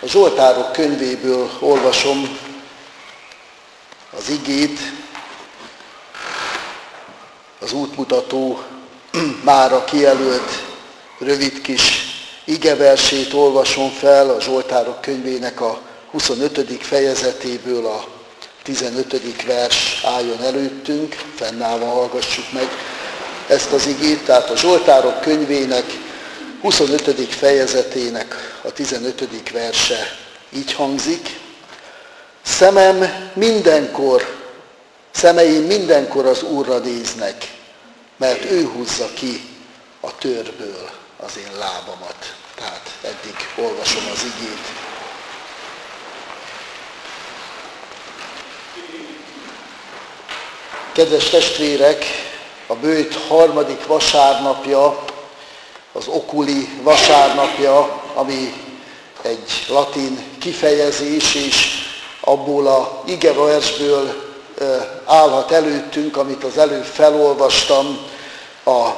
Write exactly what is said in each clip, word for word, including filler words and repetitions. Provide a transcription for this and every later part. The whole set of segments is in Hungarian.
A Zsoltárok könyvéből olvasom az igét, az útmutató mára kijelölt rövid kis igeversét olvasom fel a Zsoltárok könyvének a huszonötödik fejezetéből, a tizenötödik vers álljon előttünk, fennállva hallgassuk meg ezt az igét, tehát a Zsoltárok könyvének huszonötödik fejezetének a tizenötödik verse így hangzik: Szemem mindenkor, szemeim mindenkor az Úrra néznek, mert ő húzza ki a törből az én lábamat. Tehát eddig olvasom az igét. Kedves testvérek, a bőjt harmadik vasárnapja, az okuli vasárnapja, ami egy latin kifejezés, és abból a igeversből állhat előttünk, amit az előbb felolvastam a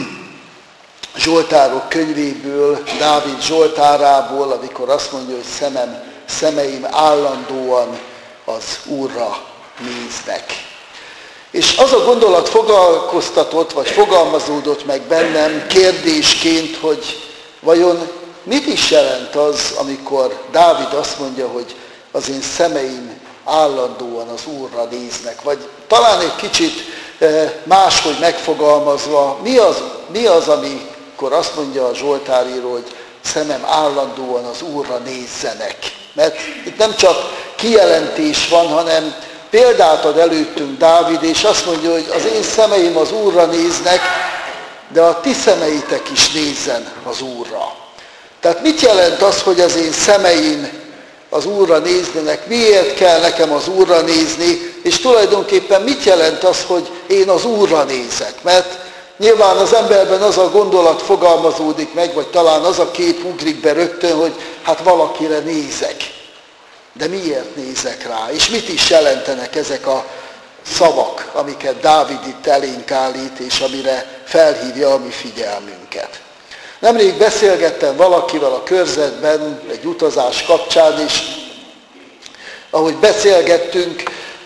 Zsoltárok könyvéből, Dávid Zsoltárából, amikor azt mondja, hogy szemem, szemeim állandóan az Úrra néznek. És az a gondolat foglalkoztatott, vagy fogalmazódott meg bennem kérdésként, hogy vajon mit is jelent az, amikor Dávid azt mondja, hogy az én szemeim állandóan az Úrra néznek, vagy talán egy kicsit máshogy megfogalmazva, mi az, mi az, amikor azt mondja a Zsoltáríró, hogy szemem állandóan az Úrra nézzenek. Mert itt nem csak kijelentés van, hanem példát ad előttünk Dávid, és azt mondja, hogy az én szemeim az Úrra néznek, de a ti szemeitek is nézzen az Úrra. Tehát mit jelent az, hogy az én szemeim az Úrra néznének, miért kell nekem az Úrra nézni, és tulajdonképpen mit jelent az, hogy én az Úrra nézek? Mert nyilván az emberben az a gondolat fogalmazódik meg, vagy talán az a kép ugrik be rögtön, hogy hát valakire nézek. De miért nézek rá? És mit is jelentenek ezek a szavak, amiket Dávid itt elénk állít, és amire felhívja a mi figyelmünket? Nemrég beszélgettem valakivel a körzetben, egy utazás kapcsán is, ahogy beszélgettünk,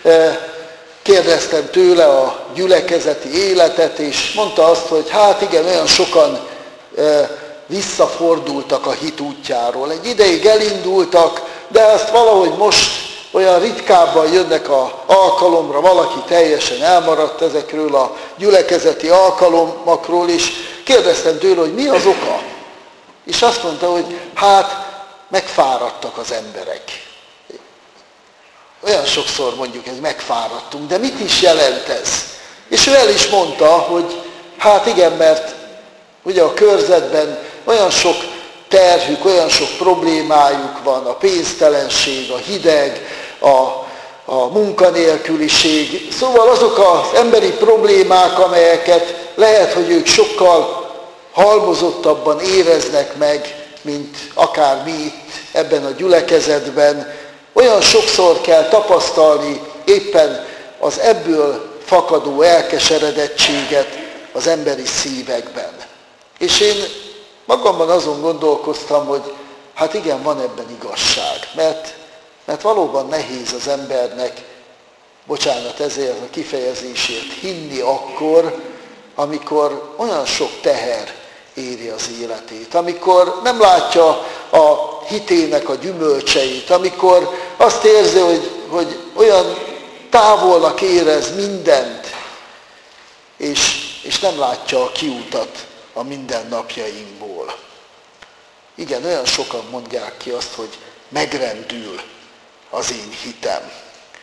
kérdeztem tőle a gyülekezeti életet, és mondta azt, hogy hát igen, olyan sokan visszafordultak a hit útjáról. Egy ideig elindultak, de azt valahogy most olyan ritkábban jönnek az alkalomra, valaki teljesen elmaradt ezekről a gyülekezeti alkalommakról, és kérdeztem tőle, hogy mi az oka. És azt mondta, hogy hát megfáradtak az emberek. Olyan sokszor mondjuk, hogy megfáradtunk, de mit is jelent ez? És ő el is mondta, hogy hát igen, mert ugye a körzetben olyan sok terhük, olyan sok problémájuk van, a pénztelenség, a hideg, a, a munkanélküliség. Szóval azok az emberi problémák, amelyeket lehet, hogy ők sokkal halmozottabban éreznek meg, mint akár mi itt ebben a gyülekezetben. Olyan sokszor kell tapasztalni éppen az ebből fakadó elkeseredettséget az emberi szívekben. És én magamban azon gondolkoztam, hogy hát igen, van ebben igazság, mert, mert valóban nehéz az embernek, bocsánat ezért a kifejezésért, hinni akkor, amikor olyan sok teher éri az életét, amikor nem látja a hitének a gyümölcseit, amikor azt érzi, hogy, hogy olyan távolnak érez mindent, és, és nem látja a kiutat a mindennapjainkból. Igen, olyan sokan mondják ki azt, hogy megrendül az én hitem.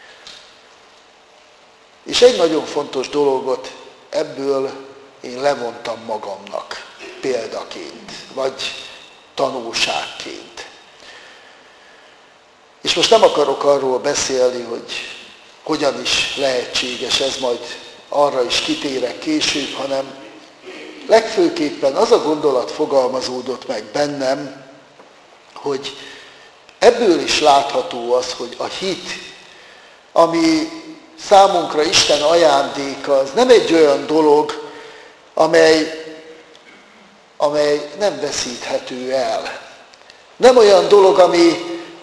És egy nagyon fontos dologot ebből én levontam magamnak példaként, vagy tanulságként. És most nem akarok arról beszélni, hogy hogyan is lehetséges ez, majd arra is kitérek később, hanem legfőképpen az a gondolat fogalmazódott meg bennem, hogy ebből is látható az, hogy a hit, ami számunkra Isten ajándéka, az nem egy olyan dolog, amely, amely nem veszíthető el. Nem olyan dolog, ami,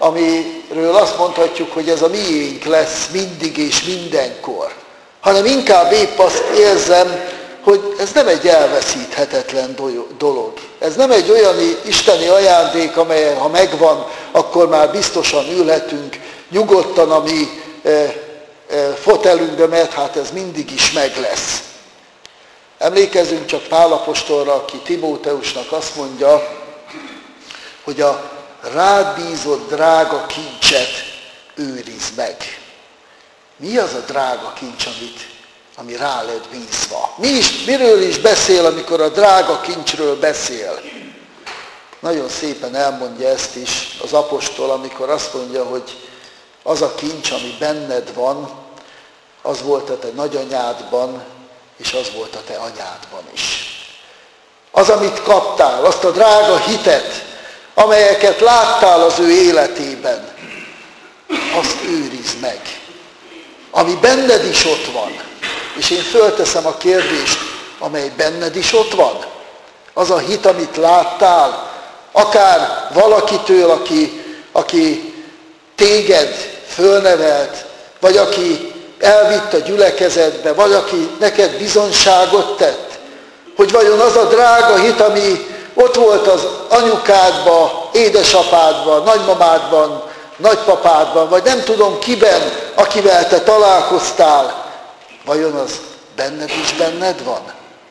amiről azt mondhatjuk, hogy ez a miénk lesz mindig és mindenkor, hanem inkább épp azt érzem, hogy ez nem egy elveszíthetetlen dolog. Ez nem egy olyan isteni ajándék, amely ha megvan, akkor már biztosan ülhetünk nyugodtan a mi e, e, fotelünkbe, mert hát ez mindig is meg lesz. Emlékezzünk csak Pál apostolra, aki Timóteusnak azt mondja, hogy a rád bízott drága kincset őrizd meg. Mi az a drága kincs, amit, ami rá lett bízva? Mi is, miről is beszél, amikor a drága kincsről beszél? Nagyon szépen elmondja ezt is az apostol, amikor azt mondja, hogy az a kincs, ami benned van, az volt a te nagyanyádban, és az volt a te anyádban is. Az, amit kaptál, azt a drága hitet, amelyeket láttál az ő életében, azt őrizd meg. Ami benned is ott van. És én fölteszem a kérdést, amely benned is ott van. Az a hit, amit láttál, akár valakitől, aki, aki téged fölnevelt, vagy aki elvitt a gyülekezetbe, vagy aki neked bizonyságot tett, hogy vajon az a drága hit, ami ott volt az anyukádban, édesapádban, nagymamádban, nagypapádban, vagy nem tudom kiben, akivel te találkoztál, vajon az benned is benned van?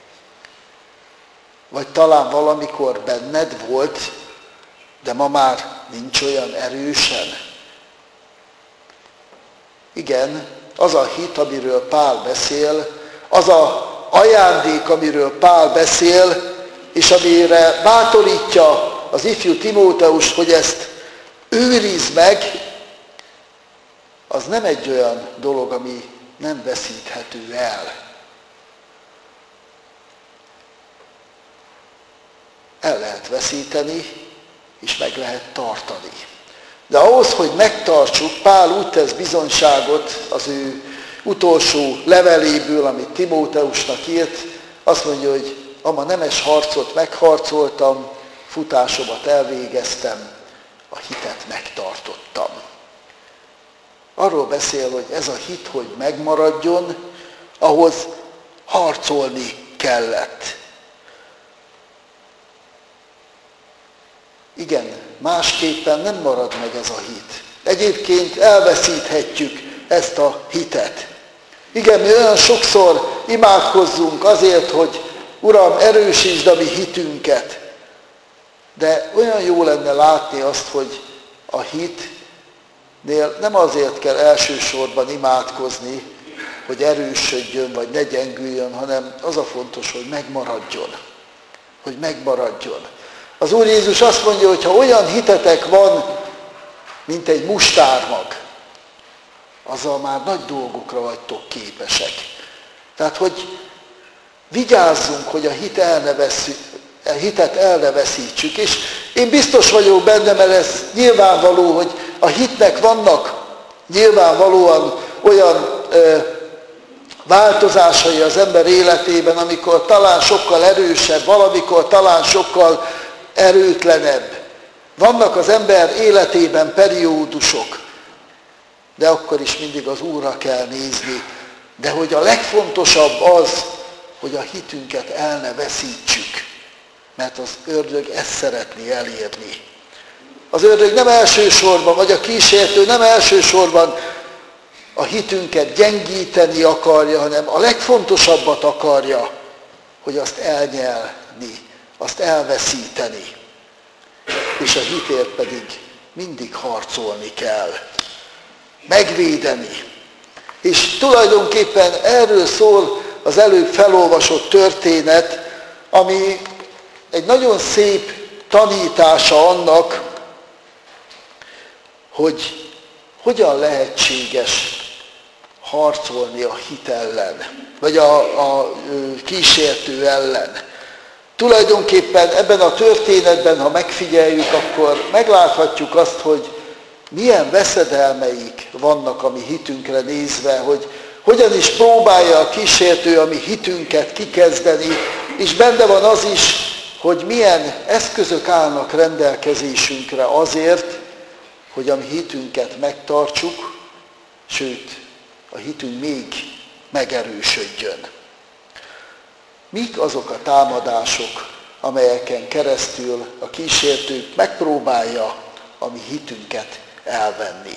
Vagy talán valamikor benned volt, de ma már nincs olyan erősen? Igen, az a hit, amiről Pál beszél, az a ajándék, amiről Pál beszél, és amire bátorítja az ifjú Timóteust, hogy ezt őrizd meg, az nem egy olyan dolog, ami nem veszíthető el. El lehet veszíteni, és meg lehet tartani. De ahhoz, hogy megtartsuk, Pál úgy tesz bizonyságot az ő utolsó leveléből, amit Timóteusnak írt, azt mondja, hogy ama nemes harcot megharcoltam, futásomat elvégeztem, a hitet megtartottam. Arról beszél, hogy ez a hit, hogy megmaradjon, ahhoz harcolni kellett. Igen, másképpen nem marad meg ez a hit. Egyébként elveszíthetjük ezt a hitet. Igen, mi olyan sokszor imádkozzunk azért, hogy Uram, erősítsd a mi hitünket. De olyan jó lenne látni azt, hogy a hitnél nem azért kell elsősorban imádkozni, hogy erősödjön, vagy ne gyengüljön, hanem az a fontos, hogy megmaradjon. Hogy megmaradjon. Az Úr Jézus azt mondja, hogy ha olyan hitetek van, mint egy mustármag, azzal már nagy dolgokra vagytok képesek. Tehát, hogy vigyázzunk, hogy a hit el ne veszi, a hitet el ne veszítsük. És én biztos vagyok benne, mert ez nyilvánvaló, hogy a hitnek vannak nyilvánvalóan olyan ö, változásai az ember életében, amikor talán sokkal erősebb, valamikor talán sokkal erőtlenebb. Vannak az ember életében periódusok, de akkor is mindig az Úrra kell nézni. De hogy a legfontosabb az, hogy a hitünket el ne veszítsük, mert az ördög ezt szeretné elérni. Az ördög nem elsősorban, vagy a kísértő nem elsősorban a hitünket gyengíteni akarja, hanem a legfontosabbat akarja, hogy azt elnyelni, azt elveszíteni. És a hitért pedig mindig harcolni kell. Megvédeni. És tulajdonképpen erről szól az előbb felolvasott történet, ami egy nagyon szép tanítása annak, hogy hogyan lehetséges harcolni a hit ellen, vagy a, a kísértő ellen. Tulajdonképpen ebben a történetben, ha megfigyeljük, akkor megláthatjuk azt, hogy milyen veszedelmeik vannak a mi hitünkre nézve, hogy hogyan is próbálja a kísértő a mi hitünket kikezdeni, és benne van az is, hogy milyen eszközök állnak rendelkezésünkre azért, hogy a mi hitünket megtartsuk, sőt, a hitünk még megerősödjön. Mik azok a támadások, amelyeken keresztül a kísértő megpróbálja a mi hitünket elvenni?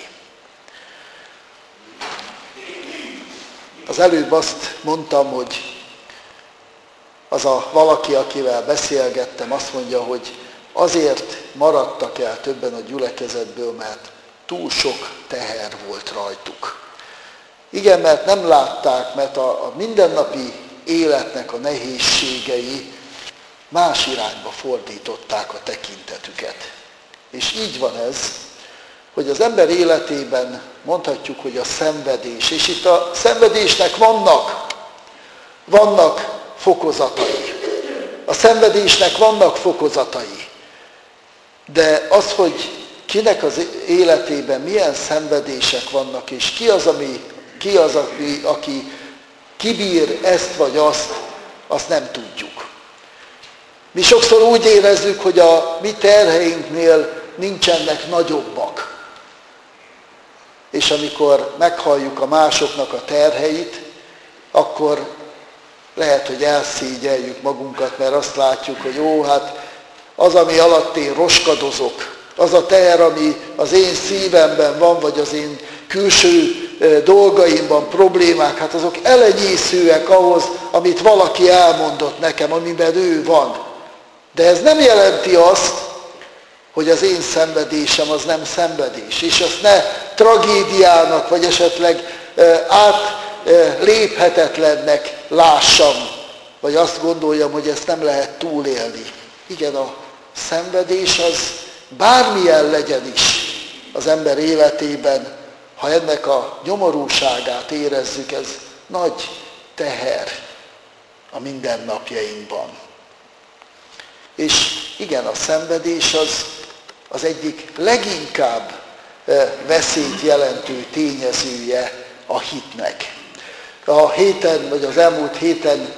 Az előbb azt mondtam, hogy az a valaki, akivel beszélgettem, azt mondja, hogy azért maradtak el többen a gyülekezetből, mert túl sok teher volt rajtuk. Igen, mert nem látták, mert a, a mindennapi életnek a nehézségei más irányba fordították a tekintetüket. És így van ez, hogy az ember életében mondhatjuk, hogy a szenvedés, és itt a szenvedésnek vannak, vannak fokozatai. A szenvedésnek vannak fokozatai. De az, hogy kinek az életében milyen szenvedések vannak, és ki az, ami, ki az aki, aki kibír ezt vagy azt, azt nem tudjuk. Mi sokszor úgy érezzük, hogy a mi terheinknél nincsenek nagyobbak. És amikor meghalljuk a másoknak a terheit, akkor lehet, hogy elszégyeljük magunkat, mert azt látjuk, hogy ó, hát az, ami alatt én roskadozok, az a teher, ami az én szívemben van, vagy az én külső dolgaimban problémák, hát azok elenyészőek ahhoz, amit valaki elmondott nekem, amiben ő van. De ez nem jelenti azt, hogy az én szenvedésem az nem szenvedés, és azt ne tragédiának, vagy esetleg átléphetetlennek lássam, vagy azt gondoljam, hogy ezt nem lehet túlélni. Igen, a szenvedés az bármilyen legyen is az ember életében, ha ennek a nyomorúságát érezzük, ez nagy teher a mindennapjainkban. És igen, a szenvedés az, az egyik leginkább veszélyt jelentő tényezője a hitnek. A héten, vagy az elmúlt héten,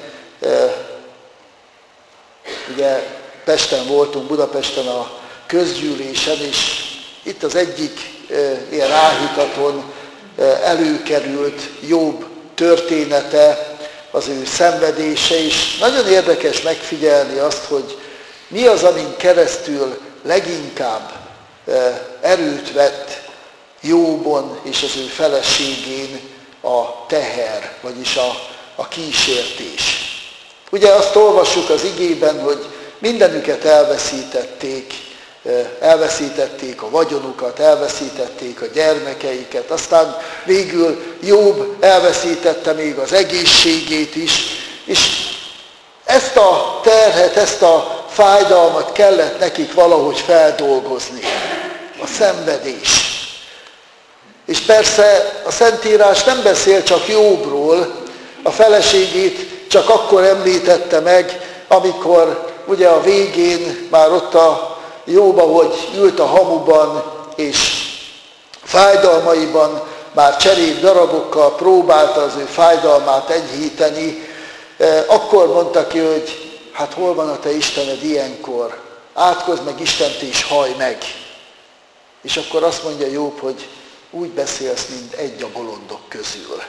ugye Pesten voltunk, Budapesten a közgyűlésen, és itt az egyik ilyen áhítaton előkerült Jobb története, az ő szenvedése, és nagyon érdekes megfigyelni azt, hogy mi az, amin keresztül leginkább erőt vett Jóbon és az ő feleségén a teher, vagyis a, a kísértés. Ugye azt olvassuk az igében, hogy mindenüket elveszítették, elveszítették a vagyonukat, elveszítették a gyermekeiket, aztán végül Jobb elveszítette még az egészségét is, és ezt a terhet, ezt a fájdalmat kellett nekik valahogy feldolgozni. A szenvedés. És persze a Szentírás nem beszél csak Jobbról, a feleségét csak akkor említette meg, amikor ugye a végén már ott a Jobb, ahogy ült a hamuban, és fájdalmaiban már cserép darabokkal próbálta az ő fájdalmát enyhíteni, akkor mondta ki, hogy hát hol van a te Istened ilyenkor? Átkozd meg Istent és hallj meg. És akkor azt mondja Jobb, hogy úgy beszélsz, mint egy a bolondok közül.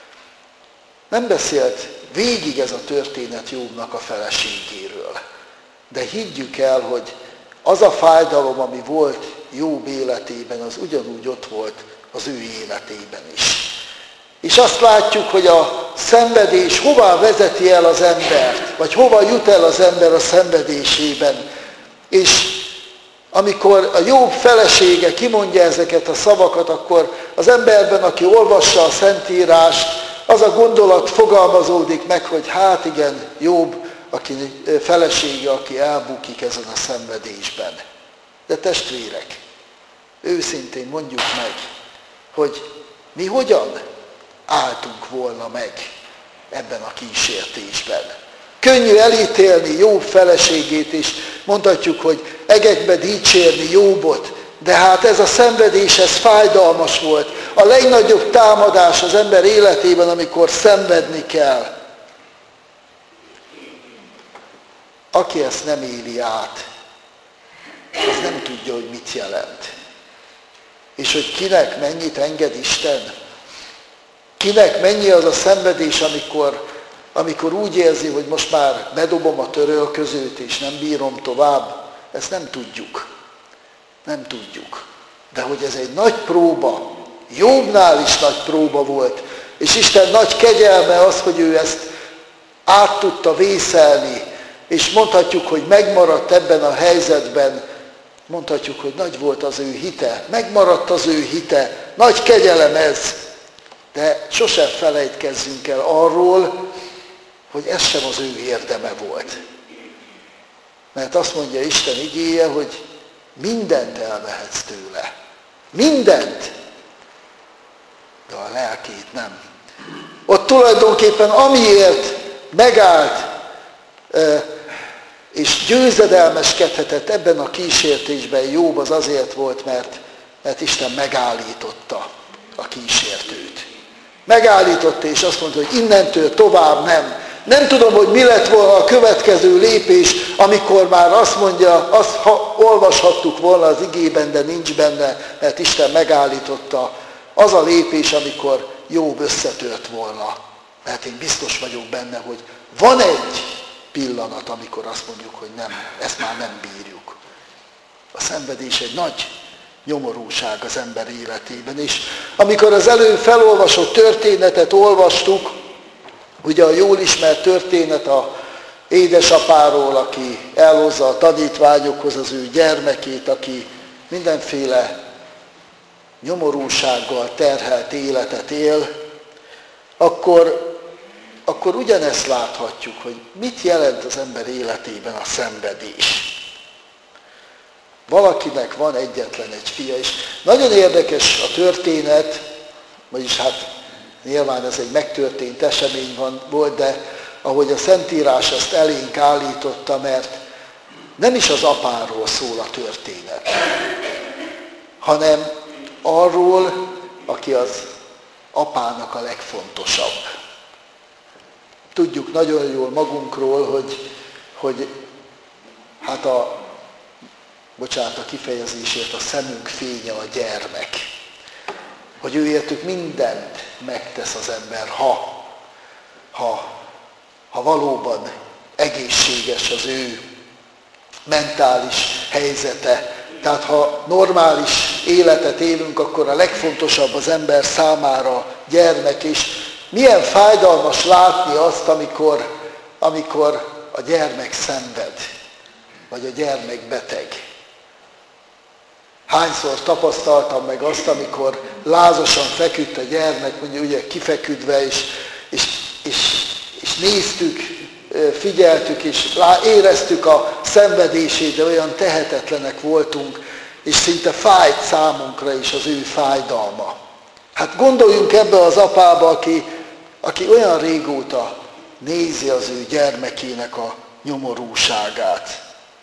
Nem beszélt végig ez a történet Jobbnak a feleségéről. De higgyük el, hogy az a fájdalom, ami volt Jobb életében, az ugyanúgy ott volt az ő életében is. És azt látjuk, hogy a szenvedés hová vezeti el az embert, vagy hova jut el az ember a szenvedésében. És amikor a Jobb felesége kimondja ezeket a szavakat, akkor az emberben, aki olvassa a Szentírást, az a gondolat fogalmazódik meg, hogy hát igen, Jobb, aki felesége, aki elbukik ezen a szenvedésben. De testvérek, őszintén mondjuk meg, hogy mi hogyan álltunk volna meg ebben a kísértésben. Könnyű elítélni Jobb feleségét, és mondhatjuk, hogy egekbe dicsérni Jobbot, de hát ez a szenvedés, ez fájdalmas volt. A legnagyobb támadás az ember életében, amikor szenvedni kell. Aki ezt nem éli át, az nem tudja, hogy mit jelent. és hogy kinek mennyit enged Isten. Kinek mennyi az a szenvedés, amikor, amikor úgy érzi, hogy most már bedobom a törölközőt, és nem bírom tovább. Ezt nem tudjuk. Nem tudjuk. De hogy ez egy nagy próba, Jobbnál is nagy próba volt, és Isten nagy kegyelme az, hogy ő ezt át tudta vészelni, és mondhatjuk, hogy megmaradt ebben a helyzetben, mondhatjuk, hogy nagy volt az ő hite, megmaradt az ő hite, nagy kegyelem ez, de sosem felejtkezzünk el arról, hogy ez sem az ő érdeme volt. Mert azt mondja Isten igéje, hogy mindent elvehetsz tőle. Mindent! De a lelkét nem. Ott tulajdonképpen amiért megállt, és győzedelmeskedhetett ebben a kísértésben Jobb, az azért volt, mert, mert Isten megállította a kísértőt. Megállította, és azt mondta, hogy innentől tovább nem. Nem tudom, hogy mi lett volna a következő lépés, amikor már azt mondja, azt ha, olvashattuk volna az igében, de nincs benne, mert Isten megállította. Az a lépés, amikor Jobb összetört volna. Mert én biztos vagyok benne, hogy van egy pillanat, amikor azt mondjuk, hogy nem, ezt már nem bírjuk. A szenvedés egy nagy nyomorúság az ember életében. És amikor az előbb felolvasott történetet olvastuk, ugye a jól ismert történet a édesapáról, aki elhozza a tanítványokhoz az ő gyermekét, aki mindenféle nyomorúsággal terhelt életet él, akkor, akkor ugyanezt láthatjuk, hogy mit jelent az ember életében a szenvedés. Valakinek van egyetlen egy fia, és nagyon érdekes a történet, vagyis hát nyilván ez egy megtörtént esemény van, volt, de ahogy a Szentírás ezt elénk állította, mert nem is az apáról szól a történet, hanem arról, aki az apának a legfontosabb. Tudjuk nagyon jól magunkról, hogy, hogy hát a, bocsánat a kifejezésért, a szemünk fénye a gyermek. Hogy őértük mindent megtesz az ember, ha, ha, ha valóban egészséges az ő mentális helyzete. Tehát ha normális életet élünk, akkor a legfontosabb az ember számára gyermek, és milyen fájdalmas látni azt, amikor, amikor a gyermek szenved, vagy a gyermek beteg. Hányszor tapasztaltam meg azt, amikor lázasan feküdt a gyermek, mondjuk ugye kifeküdve, és, és, és, és néztük, figyeltük, és éreztük a szenvedését, de olyan tehetetlenek voltunk, és szinte fájt számunkra is az ő fájdalma. Hát gondoljunk ebbe az apába, aki, aki olyan régóta nézi az ő gyermekének a nyomorúságát.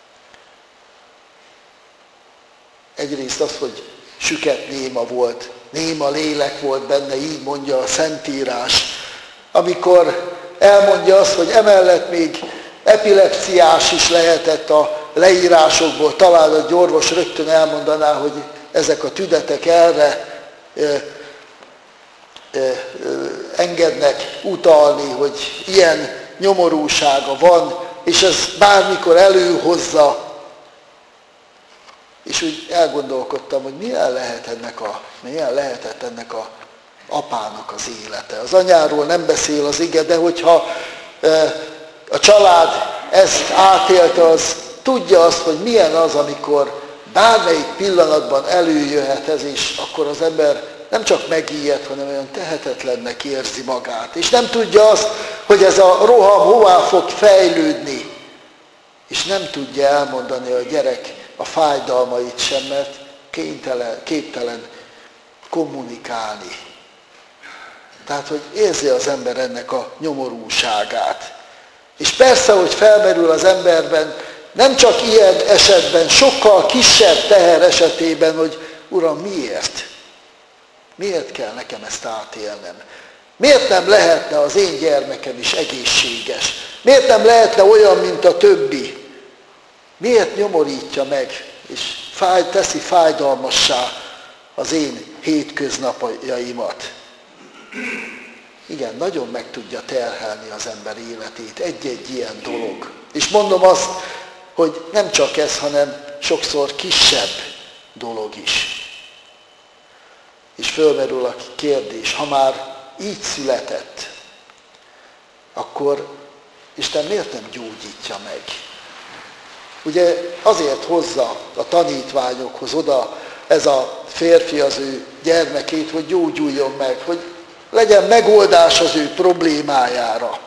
Egyrészt az, hogy süket néma volt, néma lélek volt benne, így mondja a Szentírás. Amikor elmondja azt, hogy emellett még epilepsziás is lehetett a leírásokból, talán a orvos rögtön elmondaná, hogy ezek a tünetek erre e, e, e, engednek utalni, hogy ilyen nyomorúsága van, és ez bármikor előhozza. És úgy elgondolkodtam, hogy milyen, lehet ennek a, milyen lehetett ennek a apának az élete. Az anyáról nem beszél az ige, de hogyha e, a család ezt átélte, az tudja azt, hogy milyen az, amikor bármelyik pillanatban előjöhet ez, és akkor az ember nem csak megijed, hanem olyan tehetetlennek érzi magát. És nem tudja azt, hogy ez a roham hová fog fejlődni. És nem tudja elmondani a gyerek a fájdalmait sem, mert kénytelen, képtelen kommunikálni. Tehát, hogy érzi az ember ennek a nyomorúságát. És persze, hogy felmerül az emberben, nem csak ilyen esetben, sokkal kisebb teher esetében, hogy Uram, miért? Miért kell nekem ezt átélnem? Miért nem lehetne az én gyermekem is egészséges? Miért nem lehetne olyan, mint a többi? Miért nyomorítja meg, és fáj, teszi fájdalmassá az én hétköznapjaimat. Igen, nagyon meg tudja terhelni az ember életét egy-egy ilyen dolog. És mondom azt, hogy nem csak ez, hanem sokszor kisebb dolog is. És fölmerül a kérdés, ha már így született, akkor Isten miért nem gyógyítja meg? Ugye azért hozza a tanítványokhoz oda ez a férfi az ő gyermekét, hogy gyógyuljon meg, hogy legyen megoldás az ő problémájára.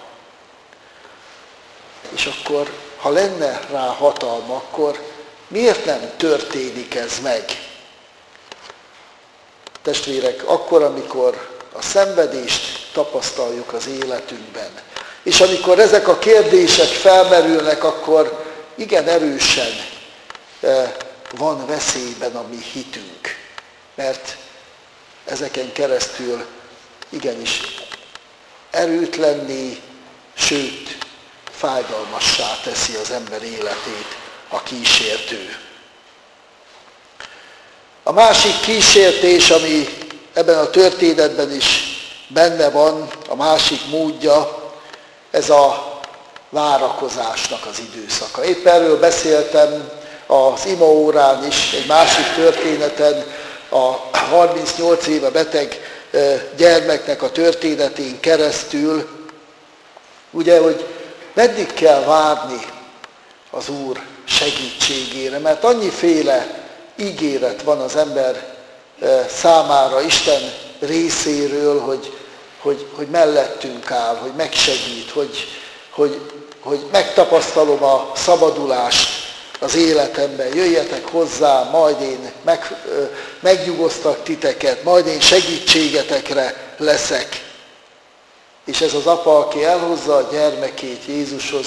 És akkor, ha lenne rá hatalma, akkor miért nem történik ez meg? Testvérek, akkor, amikor a szenvedést tapasztaljuk az életünkben, és amikor ezek a kérdések felmerülnek, akkor igen erősen van veszélyben a mi hitünk, mert ezeken keresztül igenis erőtlenné, sőt, fájdalmassá teszi az ember életét a kísértő. A másik kísértés, ami ebben a történetben is benne van, a másik módja, ez a várakozásnak az időszaka. Épp erről beszéltem az imaórán is, egy másik történeten, a harmincnyolc éve beteg gyermeknek a történetén keresztül, ugye, hogy meddig kell várni az Úr segítségére, mert annyiféle ígéret van az ember számára Isten részéről, hogy, hogy, hogy mellettünk áll, hogy megsegít, hogy, hogy, hogy megtapasztalom a szabadulást az életemben, jöjjetek hozzá, majd én meg, megnyugosztak titeket, majd én segítségetekre leszek. És ez az apa, aki elhozza a gyermekét Jézushoz,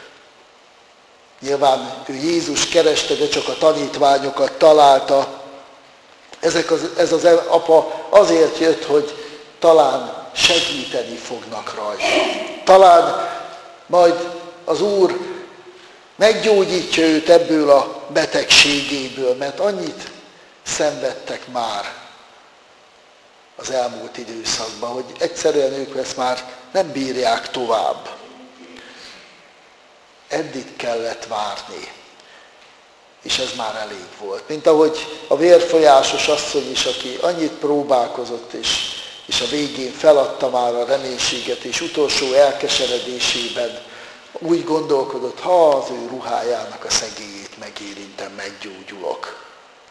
nyilván ő Jézus kereste, de csak a tanítványokat találta. Ezek az, ez az apa azért jött, hogy talán segíteni fognak rajta. Talán majd az Úr meggyógyítja őt ebből a betegségéből, mert annyit szenvedtek már az elmúlt időszakban, hogy egyszerűen ők ezt már nem bírják tovább. Eddig kellett várni, és ez már elég volt. Mint ahogy a vérfolyásos asszony is, aki annyit próbálkozott, és, és a végén feladta már a reménységet, és utolsó elkeseredésében úgy gondolkodott, ha az ő ruhájának a szegélyét megérintem, meggyógyulok.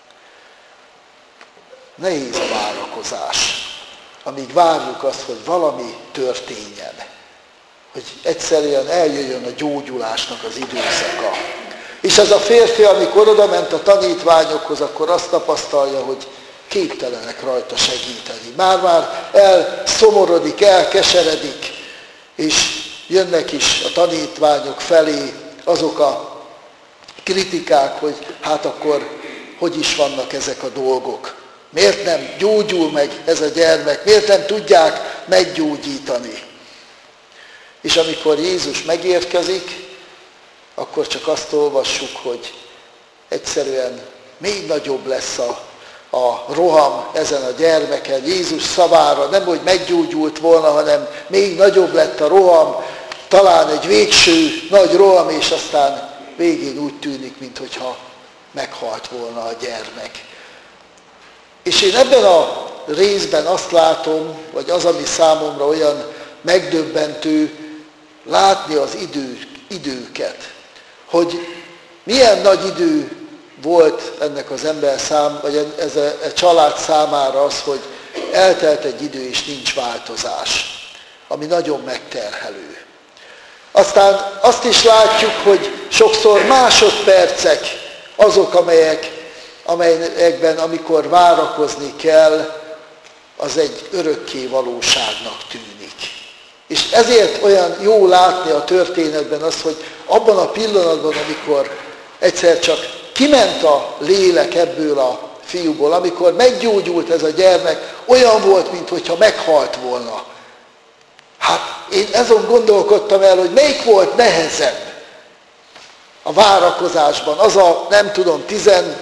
Nehéz a várakozás, amíg várjuk azt, hogy valami történjen, hogy egyszerűen eljöjjön a gyógyulásnak az időszaka. És ez a férfi, amikor oda ment a tanítványokhoz, akkor azt tapasztalja, hogy képtelenek rajta segíteni. Már-már elszomorodik, elkeseredik, és jönnek is a tanítványok felé azok a kritikák, hogy hát akkor hogy is vannak ezek a dolgok. Miért nem gyógyul meg ez a gyermek? Miért nem tudják meggyógyítani? És amikor Jézus megérkezik, akkor csak azt olvassuk, hogy egyszerűen még nagyobb lesz a, a roham ezen a gyermeken. Jézus szavára nem, hogy meggyógyult volna, hanem még nagyobb lett a roham, talán egy végső nagy roham, és aztán végén úgy tűnik, minthogyha meghalt volna a gyermek. És én ebben a részben azt látom, vagy az, ami számomra olyan megdöbbentő, látni az idő, időket, hogy milyen nagy idő volt ennek az ember szám, vagy ez a, a család számára az, hogy eltelt egy idő és nincs változás, ami nagyon megterhelő. Aztán azt is látjuk, hogy sokszor másodpercek azok, amelyek, amelyekben, amikor várakozni kell, az egy örökké valóságnak tűnik. És ezért olyan jó látni a történetben azt, hogy abban a pillanatban, amikor egyszer csak kiment a lélek ebből a fiúból, amikor meggyógyult ez a gyermek, olyan volt, mintha meghalt volna. Hát én azon gondolkodtam el, hogy melyik volt nehezebb a várakozásban. Az a, nem tudom, tizenegy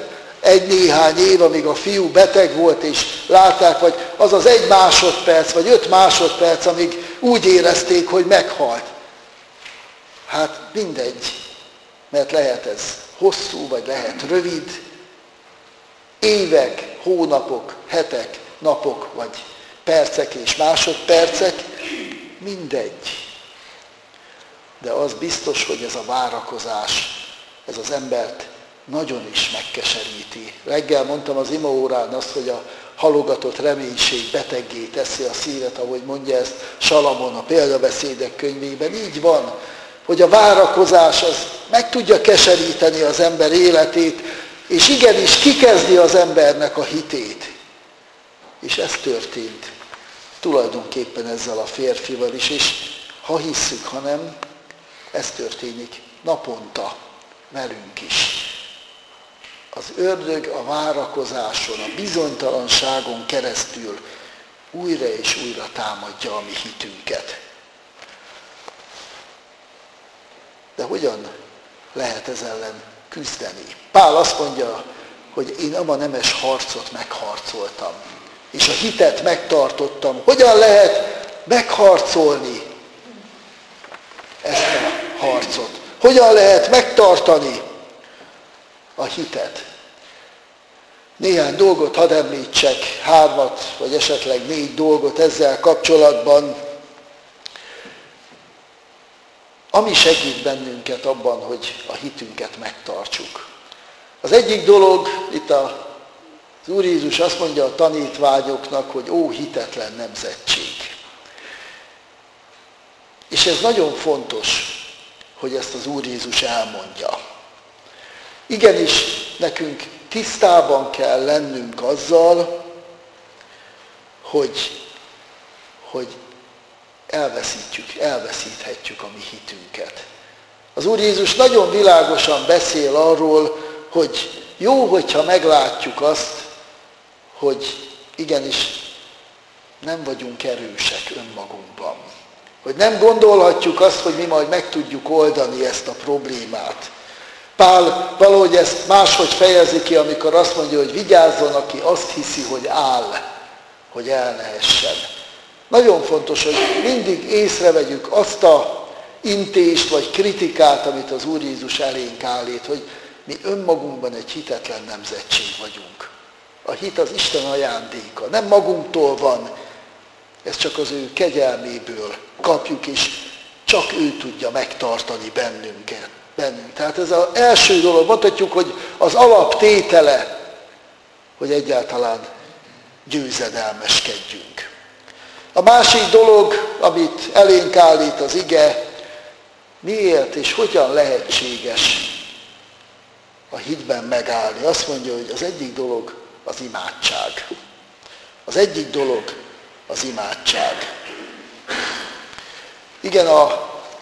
egy-néhány év, amíg a fiú beteg volt, és látták, vagy az az egy másodperc, vagy öt másodperc, amíg úgy érezték, hogy meghalt. Hát mindegy, mert lehet ez hosszú, vagy lehet rövid, évek, hónapok, hetek, napok, vagy percek és másodpercek, mindegy. De az biztos, hogy ez a várakozás, ez az embert nagyon is megkeseríti. Reggel mondtam az imaórán azt, hogy a halogatott reménység beteggé teszi a szívet, ahogy mondja ezt Salamon a példabeszédek könyvében. Így van, hogy a várakozás az meg tudja keseríteni az ember életét, és igenis kikezdi az embernek a hitét. És ez történt tulajdonképpen ezzel a férfival is, és ha hisszük, ha nem, ez történik naponta velünk is. Az ördög a várakozáson, a bizonytalanságon keresztül újra és újra támadja a mi hitünket. De hogyan lehet ez ellen küzdeni? Pál azt mondja, hogy én ama nemes harcot megharcoltam, és a hitet megtartottam. Hogyan lehet megharcolni ezt a harcot? Hogyan lehet megtartani a hitet? Néhány dolgot hadd említsek, hármat, vagy esetleg négy dolgot ezzel kapcsolatban, ami segít bennünket abban, hogy a hitünket megtartsuk. Az egyik dolog, itt az Úr Jézus azt mondja a tanítványoknak, hogy ó, hitetlen nemzetség. És ez nagyon fontos, hogy ezt az Úr Jézus elmondja. Igenis, nekünk tisztában kell lennünk azzal, hogy, hogy elveszítjük, elveszíthetjük a mi hitünket. Az Úr Jézus nagyon világosan beszél arról, hogy jó, hogyha meglátjuk azt, hogy igenis nem vagyunk erősek önmagunkban. Hogy nem gondolhatjuk azt, hogy mi majd meg tudjuk oldani ezt a problémát. Pál valahogy ezt máshogy fejezi ki, amikor azt mondja, hogy vigyázzon, aki azt hiszi, hogy áll, hogy el ne essen. Nagyon fontos, hogy mindig észrevegyük azt a intést vagy kritikát, amit az Úr Jézus elénk állít, hogy mi önmagunkban egy hitetlen nemzetség vagyunk. A hit az Isten ajándéka, nem magunktól van, ez csak az ő kegyelméből kapjuk, és csak ő tudja megtartani bennünket. Bennünk. Tehát ez az első dolog, mondhatjuk, hogy az alaptétele, hogy egyáltalán győzedelmeskedjünk. A másik dolog, amit elénk állít az ige, miért és hogyan lehetséges a hitben megállni. Azt mondja, hogy az egyik dolog az imádság. Az egyik dolog az imádság. Igen, a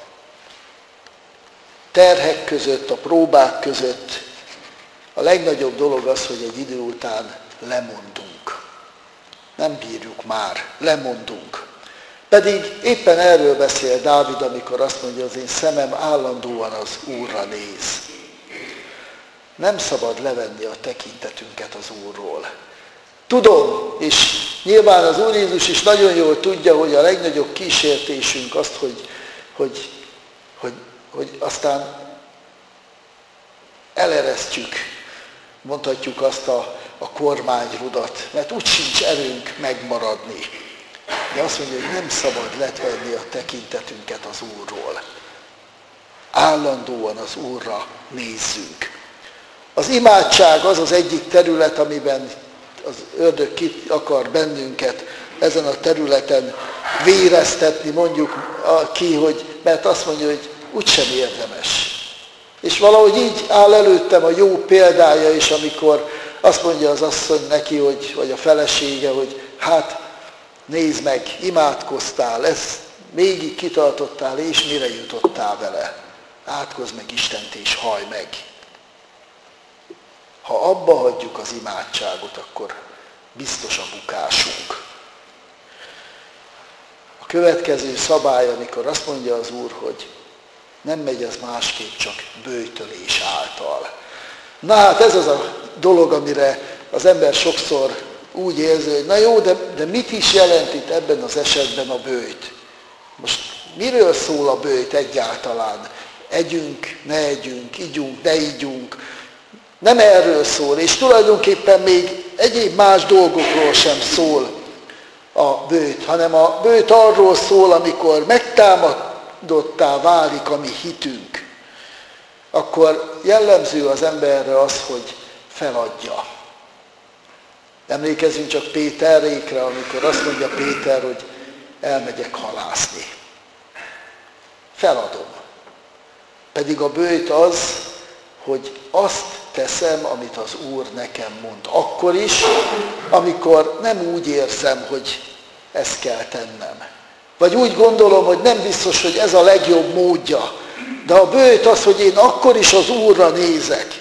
terhek között, a próbák között a legnagyobb dolog az, hogy egy idő után lemondunk. Nem bírjuk már, lemondunk. Pedig éppen erről beszél Dávid, amikor azt mondja, az én szemem állandóan az Úrra néz. Nem szabad levenni a tekintetünket az Úrról. Tudom, és nyilván az Úr Jézus is nagyon jól tudja, hogy a legnagyobb kísértésünk azt, hogy, hogy, hogy, hogy aztán eleresztjük, mondhatjuk azt a, a kormányrudat, mert úgy sincs erőnk megmaradni. De azt mondja, hogy nem szabad letvenni a tekintetünket az Úrról. Állandóan az Úrra nézzünk. Az imádság az az egyik terület, amiben az ördög ki akar bennünket ezen a területen véreztetni, mondjuk ki, hogy, mert azt mondja, hogy úgysem érdemes. És valahogy így áll előttem a jó példája is, amikor azt mondja az asszony neki, hogy, vagy a felesége, hogy hát nézd meg, imádkoztál, ezt végig kitartottál, és mire jutottál vele? Átkozz meg Istent és hallj meg. Ha abba hagyjuk az imádságot, akkor biztos a bukásunk. A következő szabály, amikor azt mondja az Úr, hogy nem megy ez másképp, csak böjtölés által. Na hát ez az a dolog, amire az ember sokszor úgy érzi, hogy na jó, de, de mit is jelent itt ebben az esetben a böjt? Most miről szól a böjt egyáltalán? Együnk, ne együnk, igyunk, ne igyunk. Nem erről szól, és tulajdonképpen még egyéb más dolgokról sem szól a böjt, hanem a böjt arról szól, amikor megtámadottá válik a mi hitünk, akkor jellemző az emberre az, hogy feladja. Emlékezzünk csak Péterrékre, amikor azt mondja Péter, hogy elmegyek halászni. Feladom. Pedig a böjt az, hogy azt teszem, amit az Úr nekem mond. Akkor is, amikor nem úgy érzem, hogy ezt kell tennem. Vagy úgy gondolom, hogy nem biztos, hogy ez a legjobb módja. De a böjt az, hogy én akkor is az Úrra nézek.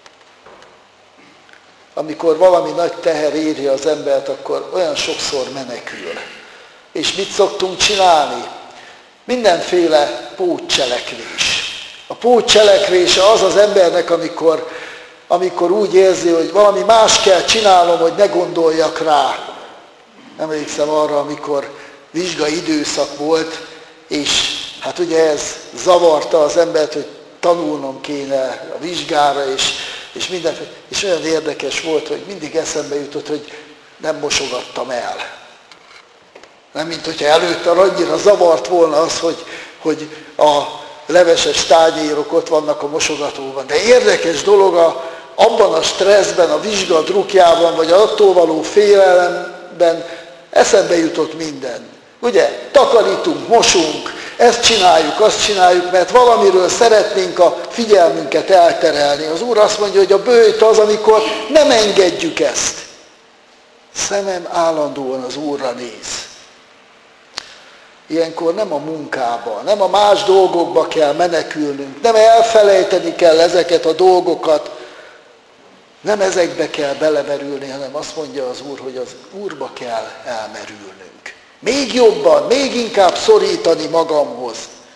Amikor valami nagy teher éri az embert, akkor olyan sokszor menekül. És mit szoktunk csinálni? Mindenféle pótcselekvés. A pótcselekvése az az embernek, amikor, amikor úgy érzi, hogy valami más kell csinálnom, hogy ne gondoljak rá. Emlékszem arra, amikor vizsgai időszak volt, és hát ugye ez zavarta az embert, hogy tanulnom kéne a vizsgára, és, és minden, és olyan érdekes volt, hogy mindig eszembe jutott, hogy nem mosogattam el. Nem, mint hogyha előtte annyira zavart volna az, hogy, hogy a leveses tányérok ott vannak a mosogatóban. De érdekes dolog, a, abban a stresszben, a vizsga drukjában, vagy attól való félelemben eszembe jutott minden. Ugye, takarítunk, mosunk, ezt csináljuk, azt csináljuk, mert valamiről szeretnénk a figyelmünket elterelni. Az Úr azt mondja, hogy a böjt az, amikor nem engedjük ezt. Szemem állandóan az Úrra néz. Ilyenkor nem a munkába, nem a más dolgokba kell menekülnünk, nem elfelejteni kell ezeket a dolgokat, nem ezekbe kell belemerülni, hanem azt mondja az Úr, hogy az Úrba kell elmerülnünk. Még jobban, még inkább szorítani magamhoz.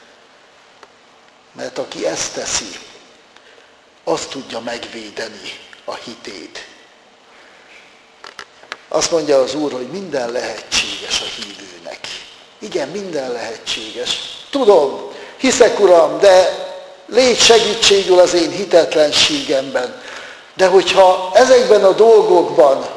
Mert aki ezt teszi, azt tudja megvédeni a hitét. Azt mondja az Úr, hogy minden lehetséges a hívőnek. Igen, minden lehetséges. Tudom, hiszek, Uram, de légy segítségül az én hitetlenségemben. De hogyha ezekben a dolgokban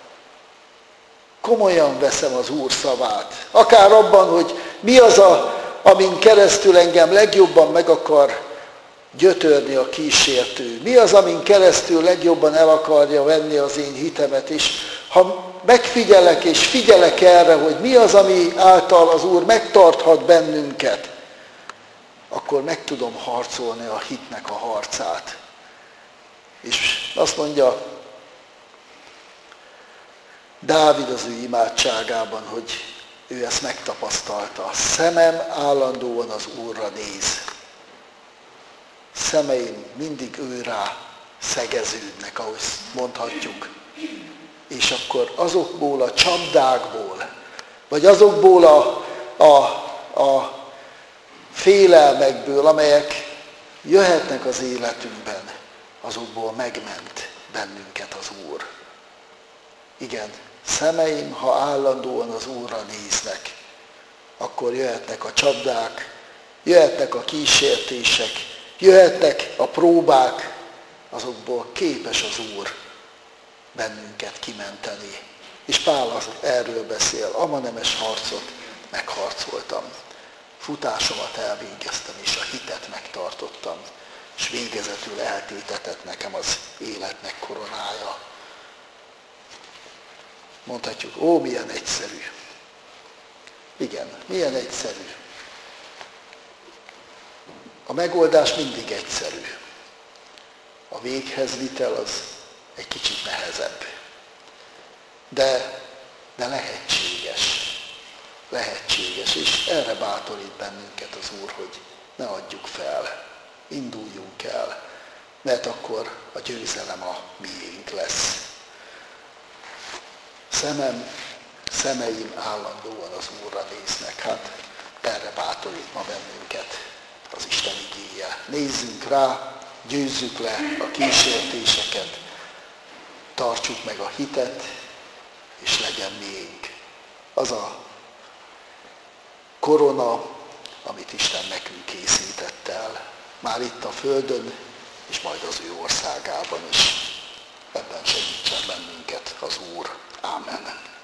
komolyan veszem az Úr szavát, akár abban, hogy mi az, a, amin keresztül engem legjobban meg akar gyötörni a kísértő, mi az, amin keresztül legjobban el akarja venni az én hitemet, és ha megfigyelek és figyelek erre, hogy mi az, ami által az Úr megtarthat bennünket, akkor meg tudom harcolni a hitnek a harcát. És azt mondja Dávid az ő imádságában, hogy ő ezt megtapasztalta. Szemem állandóan az Úrra néz. Szemeim mindig ő rá szegeződnek, ahogy mondhatjuk. És akkor azokból a csapdákból, vagy azokból a, a, a félelmekből, amelyek jöhetnek az életünkben, azokból megment bennünket az Úr. Igen, szemeim, ha állandóan az Úrra néznek, akkor jöhetnek a csapdák, jöhetnek a kísértések, jöhetnek a próbák, azokból képes az Úr bennünket kimenteni. És Pál az erről beszél, amanemes harcot megharcoltam. Futásomat elvégeztem, és a hitet megtartottam, és végezetül eltétetett nekem az életnek koronája. Mondhatjuk, ó, milyen egyszerű. Igen, milyen egyszerű. A megoldás mindig egyszerű. A véghez vitel az egy kicsit nehezebb. De, de lehetséges. Lehetséges, és erre bátorít bennünket az Úr, hogy ne adjuk fel. Induljunk el, mert akkor a győzelem a miénk lesz. Szemem, szemeim állandóan az Úrra néznek. Hát erre bátorít ma bennünket az Isten igéje. Nézzünk rá, győzzük le a kísértéseket, tartsuk meg a hitet, és legyen miénk az a korona, amit Isten nekünk készített el, már itt a földön, és majd az ő országában is. Ebben segítsen bennünket az Úr. Ámen.